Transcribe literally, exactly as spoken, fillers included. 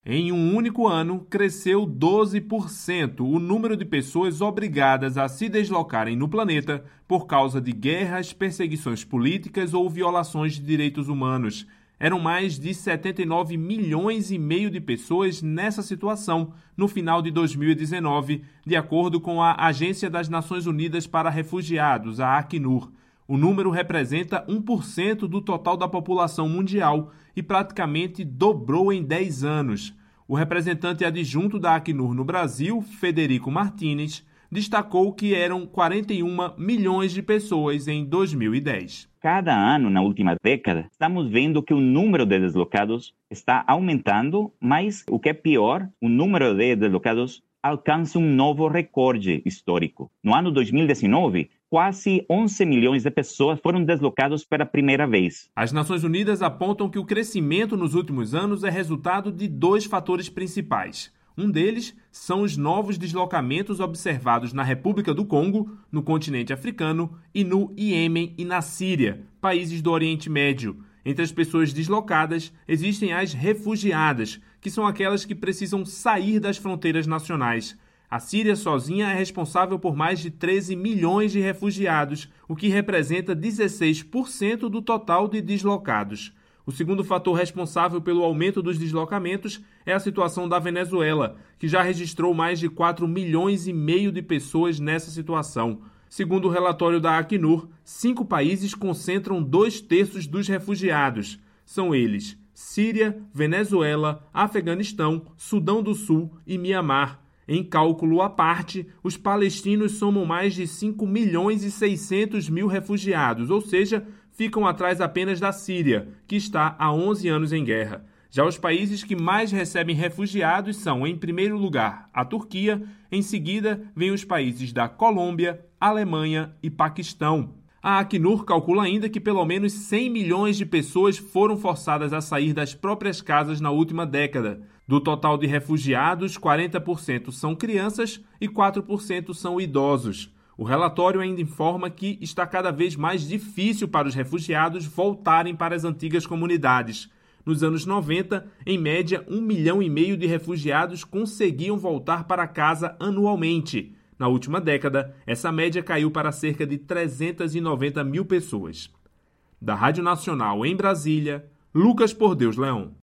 Em um único ano, cresceu doze por cento o número de pessoas obrigadas a se deslocarem no planeta por causa de guerras, perseguições políticas ou violações de direitos humanos. Eram mais de setenta e nove milhões e meio de pessoas nessa situação no final de dois mil e dezenove, de acordo com a Agência das Nações Unidas para Refugiados, a Acnur. O número representa um por cento do total da população mundial e praticamente dobrou em dez anos. O representante adjunto da Acnur no Brasil, Federico Martínez, destacou que eram quarenta e um milhões de pessoas em dois mil e dez. Cada ano, na última década, estamos vendo que o número de deslocados está aumentando, mas o que é pior, o número de deslocados alcança um novo recorde histórico. No ano dois mil e dezenove, quase onze milhões de pessoas foram deslocadas pela primeira vez. As Nações Unidas apontam que o crescimento nos últimos anos é resultado de dois fatores principais. Um deles são os novos deslocamentos observados na República do Congo, no continente africano, e no Iêmen e na Síria, países do Oriente Médio. Entre as pessoas deslocadas, existem as refugiadas, que são aquelas que precisam sair das fronteiras nacionais. A Síria sozinha é responsável por mais de treze milhões de refugiados, o que representa dezesseis por cento do total de deslocados. O segundo fator responsável pelo aumento dos deslocamentos é a situação da Venezuela, que já registrou mais de quatro milhões e meio de pessoas nessa situação. Segundo o relatório da Acnur, cinco países concentram dois terços dos refugiados. São eles Síria, Venezuela, Afeganistão, Sudão do Sul e Mianmar. Em cálculo à parte, os palestinos somam mais de cinco milhões e seiscentos mil refugiados, ou seja, ficam atrás apenas da Síria, que está há onze anos em guerra. Já os países que mais recebem refugiados são, em primeiro lugar, a Turquia, em seguida vêm os países da Colômbia, Alemanha e Paquistão. A Acnur calcula ainda que pelo menos cem milhões de pessoas foram forçadas a sair das próprias casas na última década. Do total de refugiados, quarenta por cento são crianças e quatro por cento são idosos. O relatório ainda informa que está cada vez mais difícil para os refugiados voltarem para as antigas comunidades. Nos anos noventa, em média, um milhão e meio de refugiados conseguiam voltar para casa anualmente. Na última década, essa média caiu para cerca de trezentas e noventa mil pessoas. Da Rádio Nacional em Brasília, Lucas Por Deus Leão.